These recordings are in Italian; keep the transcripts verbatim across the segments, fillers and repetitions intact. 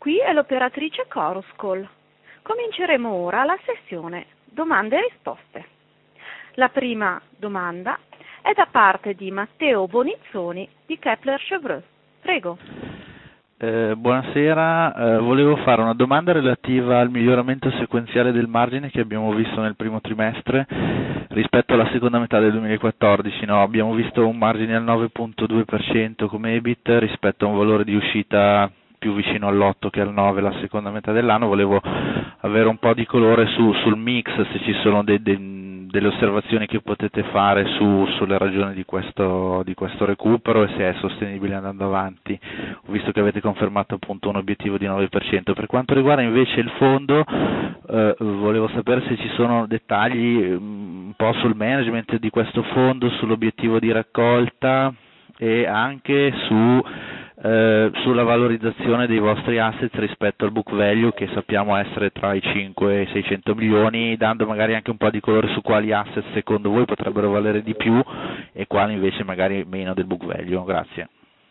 qui è l'operatrice Chorus Call. Cominceremo ora la sessione domande e risposte. La prima domanda è da parte di Matteo Bonizzoni di Kepler Cheuvreux. Prego. Eh, buonasera, eh, volevo fare una domanda relativa al miglioramento sequenziale del margine che abbiamo visto nel primo trimestre rispetto alla seconda metà del duemilaquattordici. No? Abbiamo visto un margine al nove virgola due per cento come E B I T rispetto a un valore di uscita più vicino all'otto che al nove la seconda metà dell'anno. Volevo avere un po' di colore su, sul mix, se ci sono dei, dei, delle osservazioni che potete fare su, sulle ragioni di questo, di questo recupero e se è sostenibile andando avanti. Ho visto che avete confermato appunto un obiettivo di nove per cento. Per quanto riguarda invece il fondo, eh, volevo sapere se ci sono dettagli un po' sul management di questo fondo, sull'obiettivo di raccolta e anche su Eh, sulla valorizzazione dei vostri asset rispetto al book value, che sappiamo essere tra i cinque e i seicento milioni, dando magari anche un po' di colore su quali asset secondo voi potrebbero valere di più e quali invece magari meno del book value. Grazie.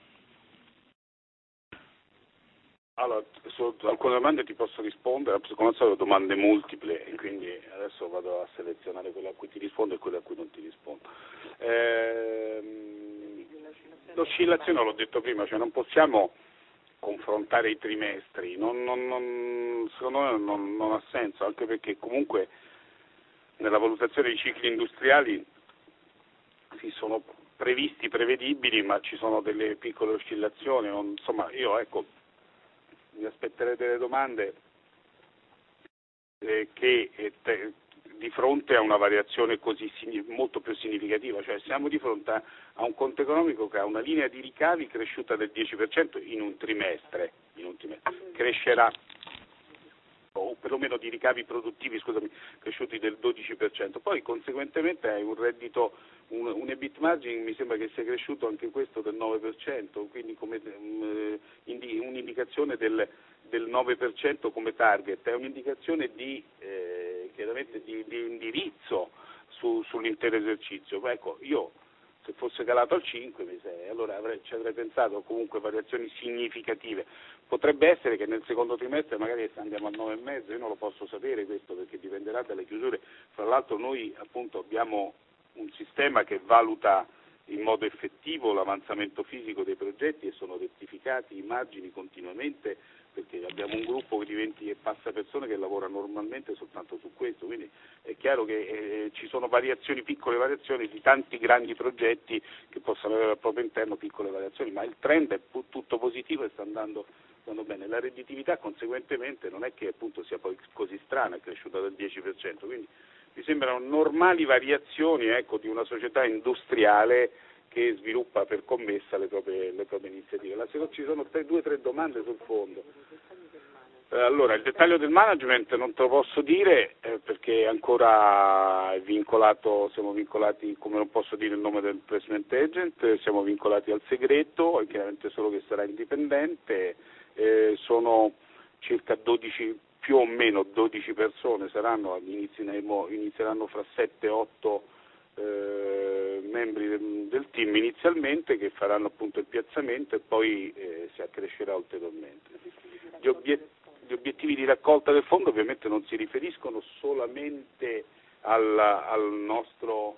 Allora, su alcune domande ti posso rispondere, come al solito domande multiple, e quindi adesso vado a selezionare quelle a cui ti rispondo e quelle a cui non ti rispondo. Ehm, L'oscillazione, l'ho detto prima, cioè non possiamo confrontare i trimestri, non, non, non, secondo me non, non ha senso, anche perché comunque nella valutazione dei cicli industriali si sono previsti, prevedibili, ma ci sono delle piccole oscillazioni, non, insomma io ecco mi aspetterei delle domande eh, che eh, te, di fronte a una variazione così molto più significativa, cioè siamo di fronte a, a un conto economico che ha una linea di ricavi cresciuta del dieci per cento in un trimestre, in un trimestre. Crescerà, o perlomeno di ricavi produttivi, scusami, cresciuti del dodici per cento, poi conseguentemente hai un reddito, un, un E B I T margin mi sembra che sia cresciuto anche questo del nove per cento, quindi come um, indi, un'indicazione del, del nove per cento come target, è un'indicazione di, eh, chiaramente di, di indirizzo su, sull'intero esercizio. Beh, ecco, io se fosse calato al cinque, allora avrei, ci avrei pensato comunque variazioni significative. Potrebbe essere che nel secondo trimestre magari andiamo al nove e mezzo, io non lo posso sapere questo perché dipenderà dalle chiusure. Fra l'altro noi appunto abbiamo un sistema che valuta in modo effettivo l'avanzamento fisico dei progetti e sono rettificati i margini continuamente, perché abbiamo un gruppo di venti e passa persone che lavora normalmente soltanto su questo, quindi è chiaro che eh, ci sono variazioni, piccole variazioni di tanti grandi progetti che possono avere al proprio interno piccole variazioni, ma il trend è pu- tutto positivo e sta andando, andando bene. La redditività conseguentemente non è che appunto sia poi così strana, è cresciuta del dieci per cento, quindi mi sembrano normali variazioni ecco, di una società industriale che sviluppa per commessa le proprie, le proprie iniziative. La, ci sono tre, due o tre domande sul fondo. Eh, allora, il dettaglio del management non te lo posso dire eh, perché ancora è vincolato, siamo vincolati, come non posso dire il nome del placement agent, siamo vincolati al segreto, è chiaramente solo che sarà indipendente, eh, sono circa dodici, più o meno dodici persone, saranno, inizieranno, inizieranno fra sette e otto Eh, membri del, del team inizialmente che faranno appunto il piazzamento e poi eh, si accrescerà ulteriormente. Gli, obiet- gli obiettivi di raccolta del fondo ovviamente non si riferiscono solamente al, al nostro,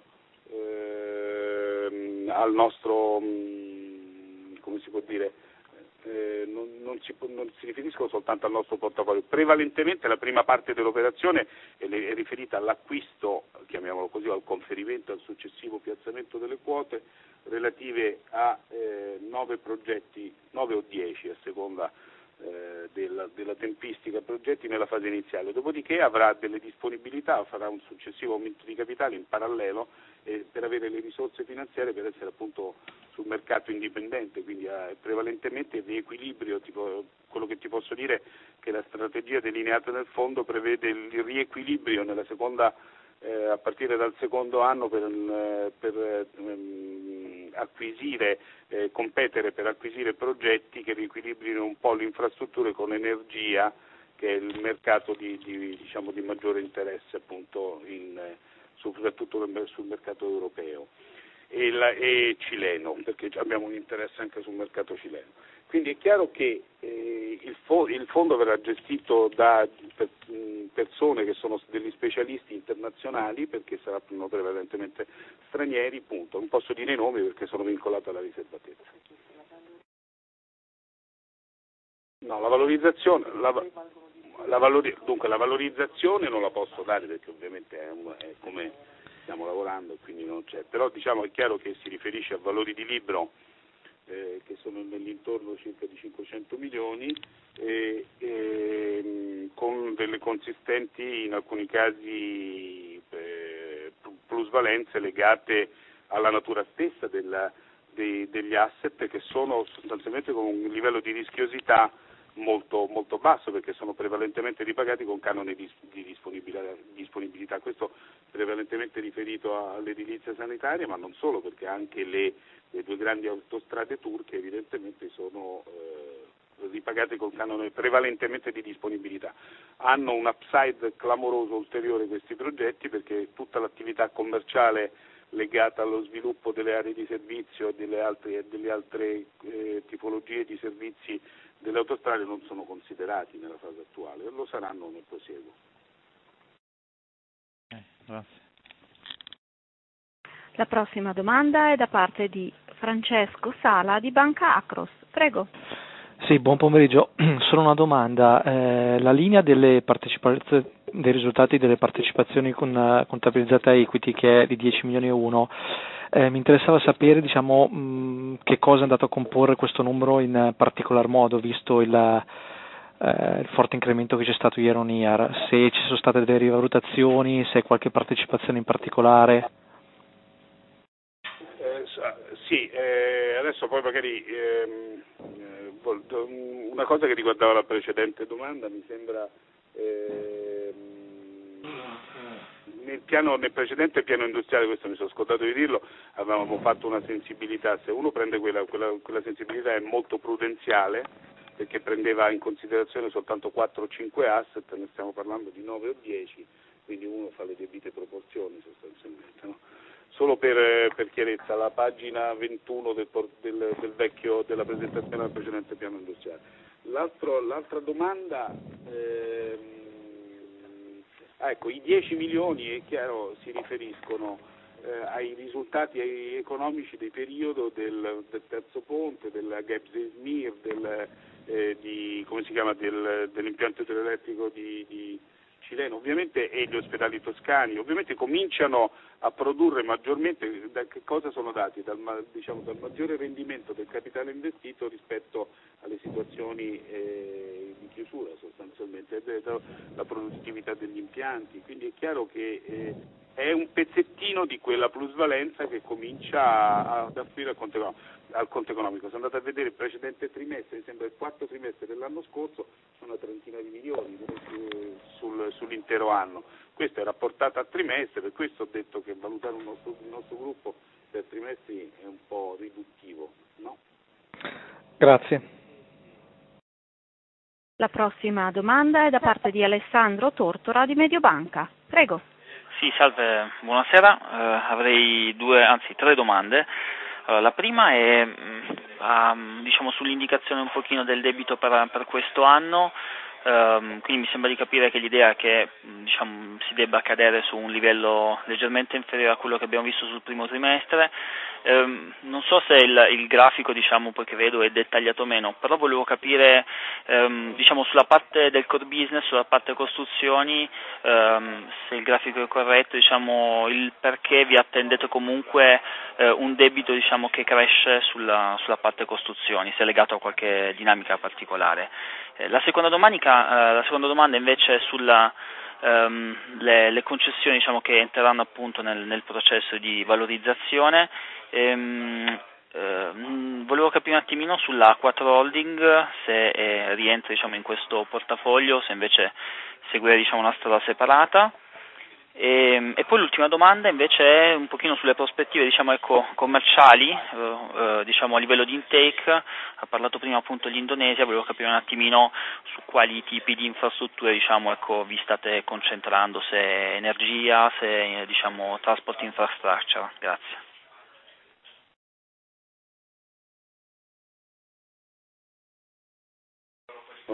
eh, al nostro mh, come si può dire, Eh, non, non, si, non si riferiscono soltanto al nostro portafoglio, prevalentemente la prima parte dell'operazione è, è riferita all'acquisto, chiamiamolo così, al conferimento, al successivo piazzamento delle quote relative a eh, nove progetti, nove o dieci a seconda eh, della, della tempistica progetti nella fase iniziale, dopodiché avrà delle disponibilità, farà un successivo aumento di capitale in parallelo eh, per avere le risorse finanziarie per essere appunto sul mercato indipendente, quindi eh, prevalentemente il riequilibrio, tipo, quello che ti posso dire è che la strategia delineata nel fondo prevede il riequilibrio nella seconda, eh, a partire dal secondo anno per, eh, per ehm, acquisire, eh, competere per acquisire progetti che riequilibrino un po' le infrastrutture con energia, che è il mercato di, di, diciamo, di maggiore interesse appunto in, soprattutto sul mercato europeo. E, la, e cileno, perché abbiamo un interesse anche sul mercato cileno. Quindi è chiaro che eh, il, fo- il fondo verrà gestito da per, mh, persone che sono degli specialisti internazionali, perché saranno prevalentemente stranieri, punto. Non posso dire i nomi perché sono vincolato alla riservatezza. No, la valorizzazione, la, la valori, dunque la valorizzazione non la posso dare perché ovviamente è, un, è come stiamo lavorando e quindi non c'è, però diciamo è chiaro che si riferisce a valori di libro eh, che sono nell'intorno circa di cinquecento milioni e, e, con delle consistenti in alcuni casi eh, plusvalenze legate alla natura stessa della, dei, degli asset, che sono sostanzialmente con un livello di rischiosità molto, molto basso, perché sono prevalentemente ripagati con canone di, di disponibilità, disponibilità. Questo prevalentemente riferito all'edilizia sanitaria, ma non solo, perché anche le, le due grandi autostrade turche evidentemente sono eh, ripagate con canone prevalentemente di disponibilità. Hanno un upside clamoroso ulteriore questi progetti, perché tutta l'attività commerciale legata allo sviluppo delle aree di servizio e delle altre, delle altre eh, tipologie di servizi delle autostrade non sono considerati nella fase attuale, e lo saranno nel prosieguo. Eh, grazie. La prossima domanda è da parte di Francesco Sala di Banca Acros. Prego. Sì, buon pomeriggio. Solo una domanda. Eh, la linea delle partecipazioni, dei risultati delle partecipazioni con, contabilizzate a equity, che è di dieci milioni e uno, eh, mi interessava sapere, diciamo, mh, che cosa è andato a comporre questo numero in particolar modo, visto il, eh, il forte incremento che c'è stato year on year, se ci sono state delle rivalutazioni, se qualche partecipazione in particolare. Eh, sì, eh, adesso poi magari ehm, una cosa che riguardava la precedente domanda, mi sembra ehm, nel, piano, nel precedente piano industriale, questo mi sono scordato di dirlo, avevamo fatto una sensibilità, se uno prende quella, quella, quella sensibilità è molto prudenziale, perché prendeva in considerazione soltanto quattro o cinque asset, ne stiamo parlando di nove o dieci, quindi uno fa le debite proporzioni sostanzialmente, no? Solo per, per chiarezza, la pagina ventuno del, del, del vecchio, della presentazione del precedente piano industriale. L'altro, l'altra domanda, ehm, ah, ecco, i dieci milioni, è chiaro, si riferiscono eh, ai risultati economici del periodo del, del terzo ponte, della Gebze-Izmir, del, eh, di, come si chiama, del, dell'impianto idroelettrico di, di cileno, ovviamente, e gli ospedali toscani, ovviamente cominciano a produrre maggiormente. Da che cosa sono dati? Dal, diciamo, dal maggiore rendimento del capitale investito rispetto alle situazioni eh, di chiusura sostanzialmente, la produttività degli impianti, quindi è chiaro che eh, è un pezzettino di quella plusvalenza che comincia ad affluire al conto economico. Al conto economico. Se andate a vedere il precedente trimestre, mi sembra il quarto trimestre dell'anno scorso, sono una trentina di milioni sul, sull'intero anno. Questo è rapportato a trimestre, per questo ho detto che valutare un nostro, il nostro gruppo per trimestri è un po' riduttivo, no? Grazie. La prossima domanda è da parte di Alessandro Tortora di Mediobanca. Prego. Sì, salve, buonasera. Uh, avrei due, anzi tre domande. Uh, la prima è uh, diciamo sull'indicazione un pochino del debito per, per questo anno. Um, quindi mi sembra di capire che l'idea è che diciamo, si debba cadere su un livello leggermente inferiore a quello che abbiamo visto sul primo trimestre. Um, non so se il, il grafico diciamo, poi che vedo è dettagliato o meno, però volevo capire um, diciamo, sulla parte del core business, sulla parte costruzioni, um, se il grafico è corretto, diciamo, il perché vi attendete comunque uh, un debito diciamo, che cresce sulla, sulla parte costruzioni, se è legato a qualche dinamica particolare. La seconda, domanica, eh, la seconda domanda invece è sulle um, le concessioni diciamo, che entreranno appunto nel, nel processo di valorizzazione. Ehm, eh, volevo capire un attimino sulla quattro Holding se eh, rientra diciamo, in questo portafoglio, se invece seguire diciamo, una strada separata. E, e poi l'ultima domanda invece è un pochino sulle prospettive diciamo, ecco, commerciali, eh, eh, diciamo a livello di intake. Ha parlato prima appunto dell'Indonesia, volevo capire un attimino su quali tipi di infrastrutture diciamo, ecco, vi state concentrando, se energia, se diciamo, transport infrastructure. Grazie.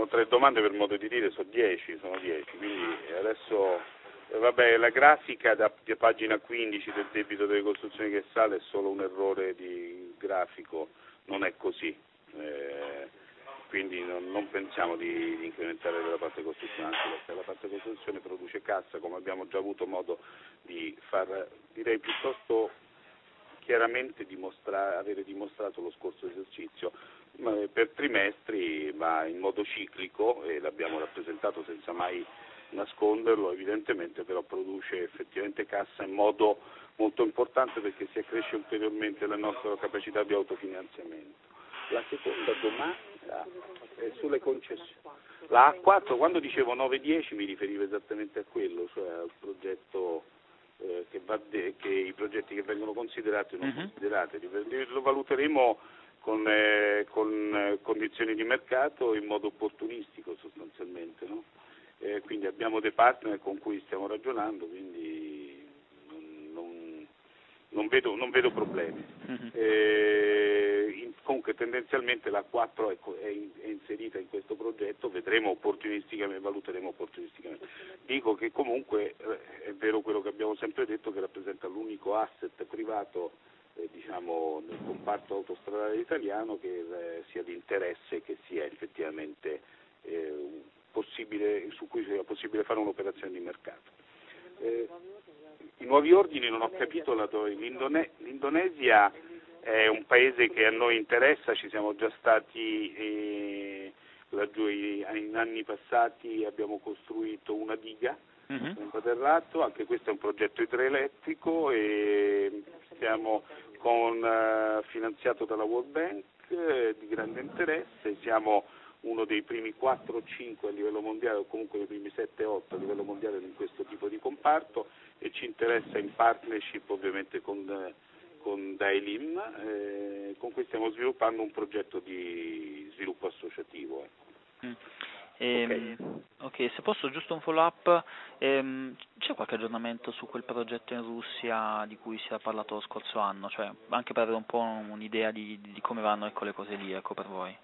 sono tre domande per modo di dire, sono dieci, sono dieci, quindi adesso eh, vabbè, la grafica da, da pagina quindici del debito delle costruzioni che sale è solo un errore di grafico, non è così, eh, quindi non, non pensiamo di, di incrementare la parte costruzione, anzi perché la parte costruzione produce cassa, come abbiamo già avuto modo di far, direi piuttosto chiaramente dimostra, avere dimostrato lo scorso esercizio, ma per trimestri, ma in modo ciclico, e l'abbiamo rappresentato senza mai nasconderlo, evidentemente però produce effettivamente cassa in modo molto importante perché si accresce ulteriormente la nostra capacità di autofinanziamento. La seconda domanda è sulle concessioni. La A quattro, quando dicevo nove dieci mi riferivo esattamente a quello, cioè al progetto eh, che, va de- che i progetti che vengono considerati o non Mm-hmm. considerati. Lo valuteremo con, eh, con eh, condizioni di mercato in modo opportunistico sostanzialmente, no? Eh, quindi abbiamo dei partner con cui stiamo ragionando, quindi non, non, non, vedo, non vedo problemi. Mm-hmm. Eh, in, comunque tendenzialmente la quattro è, è, in, è inserita in questo progetto, vedremo opportunisticamente, valuteremo opportunisticamente. Dico che comunque eh, è vero quello che abbiamo sempre detto, che rappresenta l'unico asset privato eh, diciamo, nel comparto autostradale italiano che eh, sia di interesse e che sia effettivamente eh, possibile, su cui sia possibile fare un'operazione di mercato. Eh, I nuovi ordini non ho capito, la do, l'Indone, l'Indonesia è un paese che a noi interessa, ci siamo già stati eh, laggiù in anni passati, abbiamo costruito una diga, Mm-hmm. un quadrato, anche questo è un progetto idroelettrico e siamo con, eh, finanziato dalla World Bank, eh, di grande interesse, siamo uno dei primi quattro o cinque a livello mondiale o comunque dei primi sette otto a livello mondiale in questo tipo di comparto e ci interessa in partnership ovviamente con, con Dailim, eh, con cui stiamo sviluppando un progetto di sviluppo associativo. Ecco. Mm. Ehm, Okay. ok, se posso giusto un follow up, ehm, c'è qualche aggiornamento su quel progetto in Russia di cui si è parlato lo scorso anno, cioè anche per avere un po' un'idea di, di come vanno ecco, le cose lì, ecco per voi?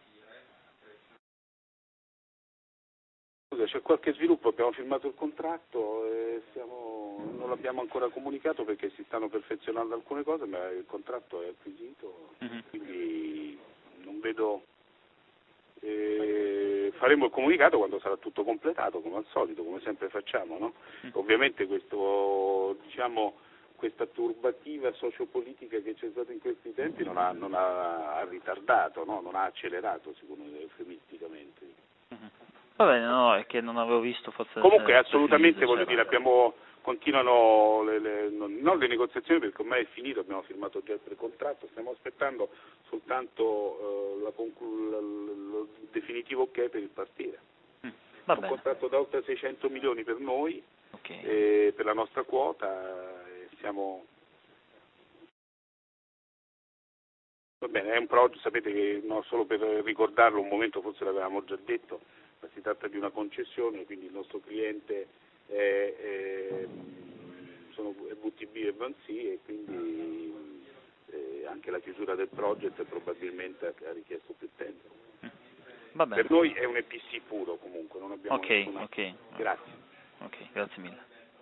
C'è qualche sviluppo, abbiamo firmato il contratto, e siamo, non l'abbiamo ancora comunicato perché si stanno perfezionando alcune cose, ma il contratto è acquisito, Mm-hmm. quindi non vedo, eh, faremo il comunicato quando sarà tutto completato, come al solito, come sempre facciamo, no? Mm. Ovviamente questo, diciamo, questa turbativa sociopolitica che c'è stata in questi tempi non ha, non ha, ha ritardato, no? Non ha accelerato, secondo me, eufemisticamente. Mm-hmm. Va bene, no, è che non avevo visto forse. Comunque se, assolutamente se voglio dire, abbiamo, continuano le, le, non, non le negoziazioni perché ormai è finito, abbiamo firmato già il precontratto, stiamo aspettando soltanto eh, la conclu- la, la, il definitivo ok per il partire. Mm, va un bene. contratto da oltre seicento milioni per noi, Okay. eh, per la nostra quota, eh, siamo... Va bene, è un progetto, sapete che no, solo per ricordarlo un momento forse l'avevamo già detto, ma si tratta di una concessione, quindi il nostro cliente è, è, sono, è V T B e Vansi e quindi eh, anche la chiusura del progetto probabilmente ha, ha richiesto più tempo. Va bene. Per noi è un E P C puro comunque, non abbiamo Ok, nessuna... ok. Grazie. Ok, grazie mille.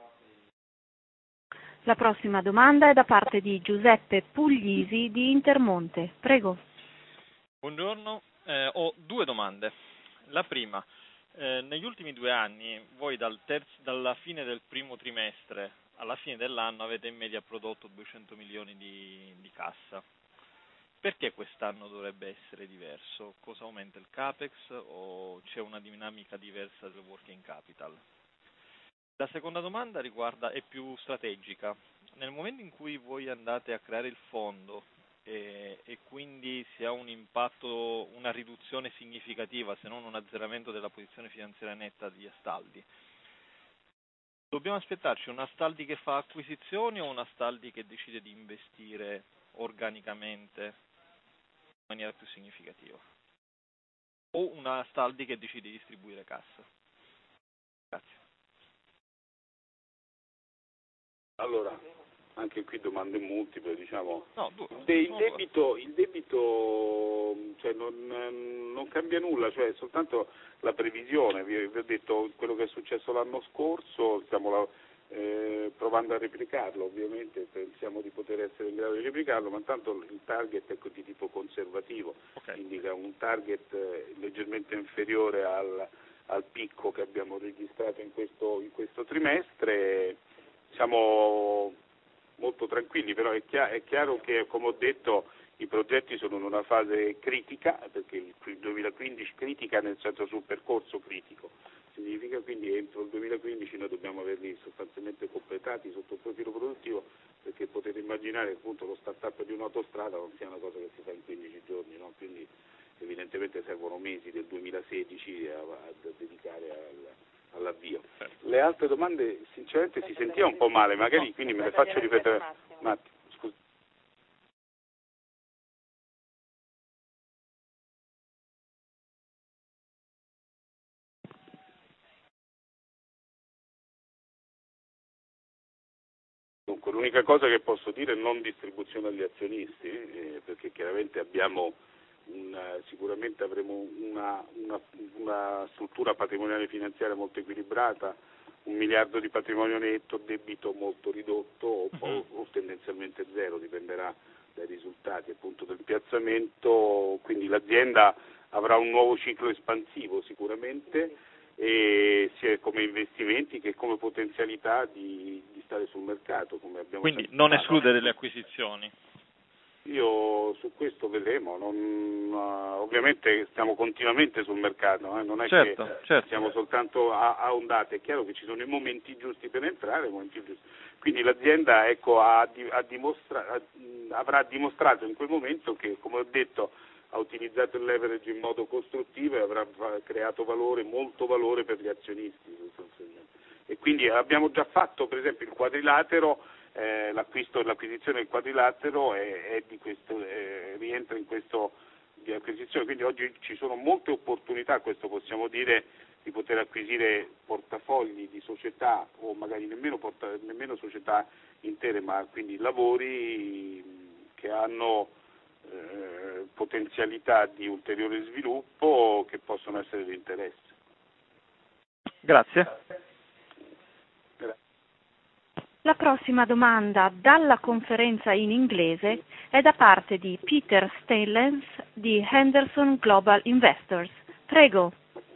La prossima domanda è da parte di Giuseppe Puglisi di Intermonte. Prego. Buongiorno, eh, ho due domande. La prima, eh, negli ultimi due anni voi dal terzo, dalla fine del primo trimestre alla fine dell'anno avete in media prodotto duecento milioni di, di cassa. Perché quest'anno dovrebbe essere diverso? Cosa aumenta il capex o c'è una dinamica diversa del working capital? La seconda domanda riguarda, è più strategica. Nel momento in cui voi andate a creare il fondo e, e quindi si ha un impatto, una riduzione significativa, se non un azzeramento della posizione finanziaria netta di Astaldi, dobbiamo aspettarci una Astaldi che fa acquisizioni o una Astaldi che decide di investire organicamente in maniera più significativa? O una Astaldi che decide di distribuire cassa? Grazie. Allora, anche qui domande multiple, diciamo. No, due, De, il debito, il debito cioè, non, non cambia nulla, cioè soltanto la previsione, vi, vi ho detto quello che è successo l'anno scorso, stiamo la, eh, provando a replicarlo, ovviamente pensiamo di poter essere in grado di replicarlo, ma intanto il target è di tipo conservativo, okay. Indica un target eh, leggermente inferiore al, al picco che abbiamo registrato in questo, in questo trimestre. Siamo molto tranquilli, però è chiaro, è chiaro che, come ho detto, i progetti sono in una fase critica, perché il duemilaquindici critica nel senso sul percorso critico, significa quindi entro il duemilaquindici noi dobbiamo averli sostanzialmente completati sotto il profilo produttivo, perché potete immaginare che appunto lo start-up di un'autostrada non sia una cosa che si fa in quindici giorni, no? Quindi evidentemente servono mesi del duemilasedici a, a dedicare al all'avvio. Le altre domande sinceramente si sentiva un po' male, magari quindi me le faccio ripetere. Matti, scusa. Dunque l'unica cosa che posso dire è non distribuzione agli azionisti, eh, perché chiaramente abbiamo una, sicuramente avremo una, una, una struttura patrimoniale finanziaria molto equilibrata, un miliardo di patrimonio netto, debito molto ridotto o, o, o tendenzialmente zero, dipenderà dai risultati appunto del piazzamento, quindi l'azienda avrà un nuovo ciclo espansivo sicuramente, e sia come investimenti che come potenzialità di, di stare sul mercato. Come abbiamo Quindi non escludere le acquisizioni. Io su questo vedremo, non, uh, ovviamente stiamo continuamente sul mercato, eh, non è certo, che certo. siamo soltanto a, a ondate, è chiaro che ci sono i momenti giusti per entrare, i momenti giusti. Quindi l'azienda ecco, ha, ha dimostra, ha, avrà dimostrato in quel momento che, come ho detto, ha utilizzato il leverage in modo costruttivo e avrà creato valore, molto valore per gli azionisti. E quindi abbiamo già fatto per esempio il quadrilatero, eh, l'acquisto e l'acquisizione del quadrilatero è, è di questo, eh, rientra in questo di acquisizione, quindi oggi ci sono molte opportunità, questo possiamo dire, di poter acquisire portafogli di società o magari nemmeno, porta, nemmeno società intere, ma quindi lavori che hanno eh, potenzialità di ulteriore sviluppo che possono essere di interesse. Grazie. La prossima domanda dalla conferenza in inglese è da parte di Peter Stellens di Henderson Global Investors. Prego.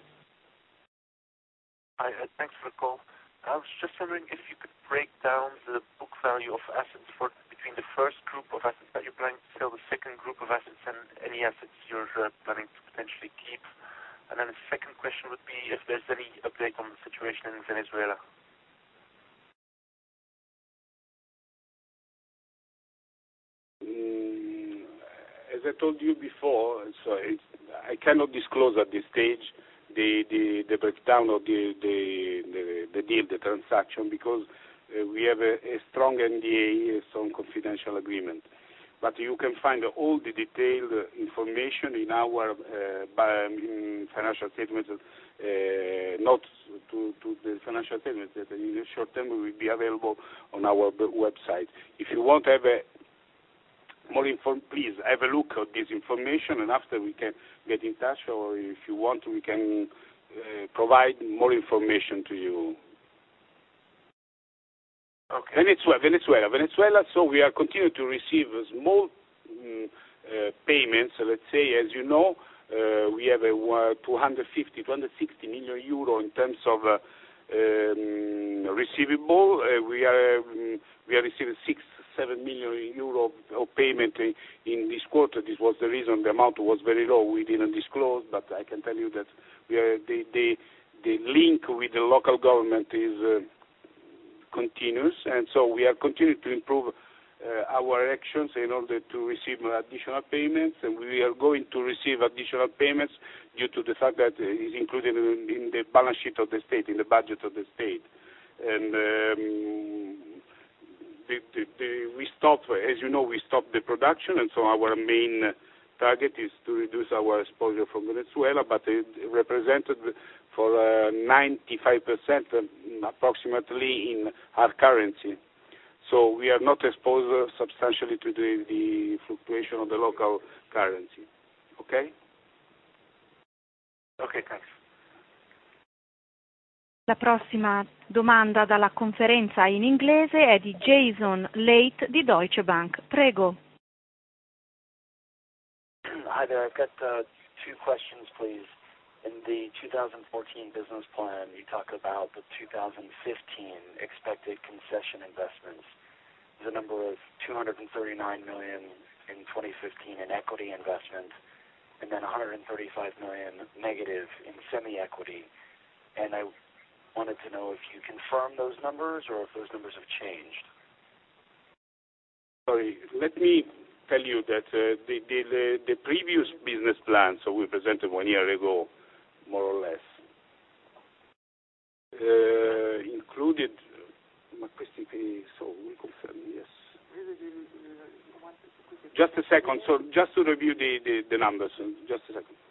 Hi, uh, thanks for the call. I was just wondering if you could break down the book value of assets for between the first group of assets that you're planning to sell, the second group of assets, and any assets you're uh, planning to potentially keep. And then the second question would be if there's any update on the situation in Venezuela. As I told you before, so it's, I cannot disclose at this stage the, the, the breakdown of the, the, the, the deal, the transaction, because uh, we have a, a strong N D A, a strong confidential agreement. But you can find all the detailed information in our uh, by, in financial statements, uh, not to, to the financial statements that in the short term will be available on our website. If you want to have a more informed, please have a look at this information, and after we can get in touch, or if you want, we can uh, provide more information to you. Okay. Venezuela, Venezuela, Venezuela. So we are continuing to receive small um, uh, payments. Let's say, as you know, uh, we have a uh, two hundred fifty, two hundred sixty million euro in terms of uh, um, receivable. Uh, we are um, we are receiving six. seven million euro of payment in this quarter. This was the reason the amount was very low. We didn't disclose, but I can tell you that we are, the, the, the link with the local government is uh, continuous, and so we are continuing to improve uh, our actions in order to receive additional payments, and we are going to receive additional payments due to the fact that it is included in, in the balance sheet of the state, in the budget of the state. And um, The, the, the, we stopped, as you know, we stopped the production, and so our main target is to reduce our exposure from Venezuela, but it represented for uh, ninety-five percent approximately in hard currency. so we are not exposed uh, substantially to the, the fluctuation of the local currency. Okay? Okay, thanks. La prossima domanda dalla conferenza in inglese è di Jason Late di Deutsche Bank. Prego. Hi there. I've got uh, two questions, please. In the two thousand fourteen business plan, you talk about the two thousand fifteen expected concession investments. There's a number of two hundred thirty-nine million dollars in twenty fifteen in equity investment, and then one hundred thirty-five million dollars negative in semi-equity. And I wanted to know if you confirm those numbers or if those numbers have changed. Sorry, let me tell you that uh, the, the, the previous business plan, so we presented one year ago, more or less, uh, included, ma questi, so we confirm, yes. Just a second, so just to review the, the, the numbers, just a second.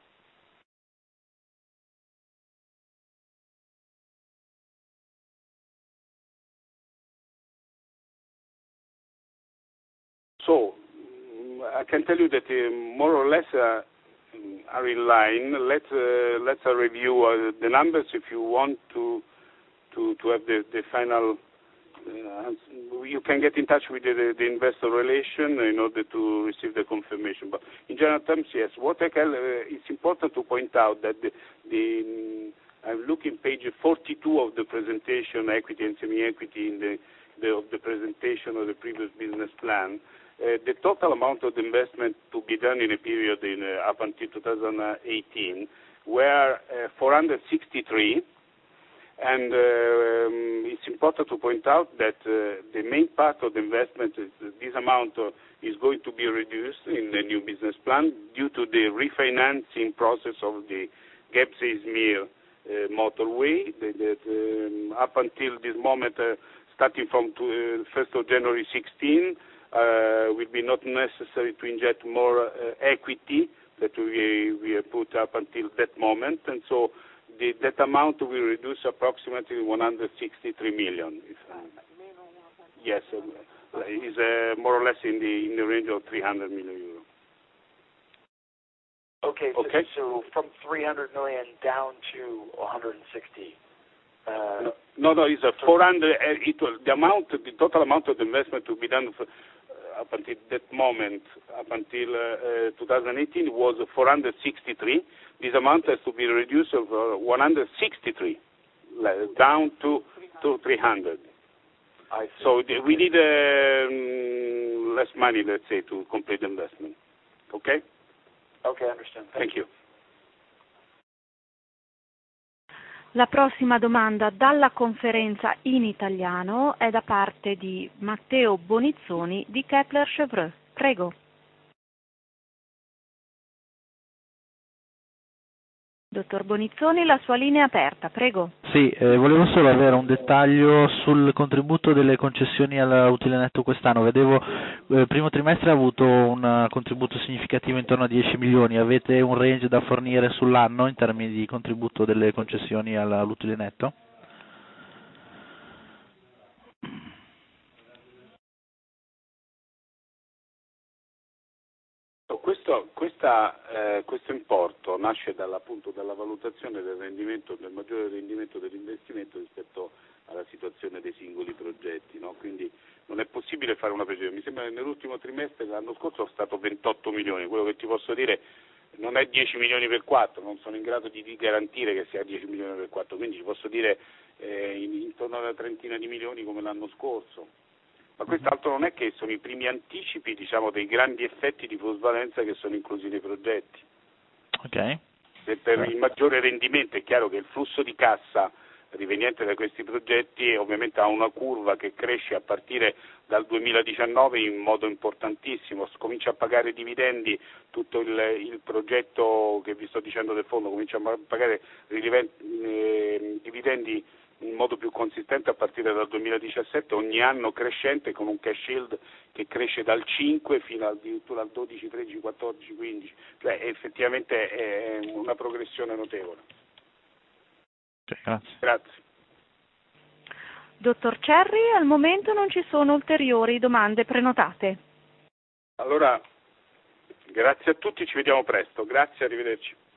So, I can tell you that uh, more or less uh, are in line. Let's uh, let's uh, review uh, the numbers if you want to to to have the the final. Uh, you can get in touch with the, the, the investor relation in order to receive the confirmation. But in general terms, yes. What I can, uh, it's important to point out that the, the um, I'm looking page forty-two of the presentation, equity and semi-equity in the, the of the presentation of the previous business plan. Uh, the total amount of the investment to be done in a period in, uh, up until two thousand eighteen were uh, four hundred sixty-three, and uh, um, it's important to point out that uh, the main part of the investment, is, uh, this amount uh, is going to be reduced in the new business plan due to the refinancing process of the Gebze-Izmir uh, motorway. That, that, um, up until this moment, uh, starting from to, uh, first of January sixteen, Uh, will be not necessary to inject more uh, equity that we we have put up until that moment, and so the, that amount will reduce approximately one hundred sixty-three million. If, uh, yes, uh, is uh, more or less in the in the range of three hundred million euro. Okay. Okay. So, so from three hundred million down to one hundred sixty. Uh, no, no, it's a four hundred. Uh, it will, the amount, the total amount of the investment to be done for, uh, up until that moment, up until uh, uh, two thousand eighteen, was four hundred sixty-three. This amount has to be reduced of uh, one hundred sixty-three, down to to three hundred. I see. So the, we need uh, less money, let's say, to complete the investment. Okay. Okay, I understand. Thank, Thank you. La prossima domanda dalla conferenza in italiano è da parte di Matteo Bonizzoni di Kepler Cheuvreux. Prego. Dottor Bonizzoni, la sua linea è aperta, prego. Sì, eh, volevo solo avere un dettaglio sul contributo delle concessioni all'utile netto quest'anno. Vedevo eh, primo trimestre ha avuto un contributo significativo intorno a dieci milioni. Avete un range da fornire sull'anno in termini di contributo delle concessioni all'utile netto? Questo, questa, eh, questo importo nasce dalla, appunto, dalla valutazione del rendimento, del maggiore rendimento dell'investimento rispetto alla situazione dei singoli progetti, no? Quindi non è possibile fare una previsione. Mi sembra che nell'ultimo trimestre dell'anno scorso è stato ventotto milioni, quello che ti posso dire non è dieci milioni per quattro, non sono in grado di, di garantire che sia dieci milioni per quattro, quindi ti posso dire eh, in, intorno a una trentina di milioni come l'anno scorso. Ma quest'altro non è che sono i primi anticipi, diciamo, dei grandi effetti di plusvalenza che sono inclusi nei progetti. Ok. Se per il maggiore rendimento è chiaro che il flusso di cassa riveniente da questi progetti ovviamente ha una curva che cresce a partire dal duemiladiciannove in modo importantissimo, comincia a pagare dividendi tutto il, il progetto che vi sto dicendo del fondo, comincia a pagare eh, dividendi in modo più consistente a partire dal duemiladiciassette, ogni anno crescente con un cash yield che cresce dal cinque fino addirittura al dodici, tredici, quattordici, quindici, cioè effettivamente è una progressione notevole. Okay, grazie. Grazie. Dottor Cerri, al momento non ci sono ulteriori domande prenotate. Allora, grazie a tutti, ci vediamo presto. Grazie, arrivederci.